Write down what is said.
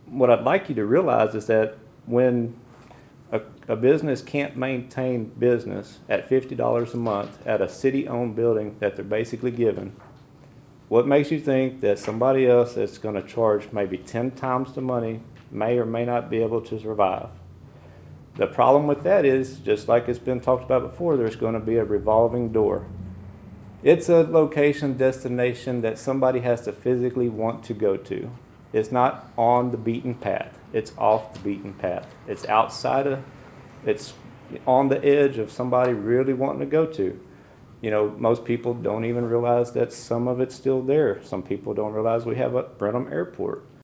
what I'd like you to realize is that when a business can't maintain business at $50 a month at a city-owned building that they're basically given, what makes you think that somebody else that's going to charge maybe 10 times the money may or may not be able to survive? The problem with that is, just like it's been talked about before, there's going to be a revolving door. It's a location, destination that somebody has to physically want to go to. It's not on the beaten path. It's off the beaten path. It's it's on the edge of somebody really wanting to go to. You know, most people don't even realize that some of it's still there. Some people don't realize we have a Brenham Airport.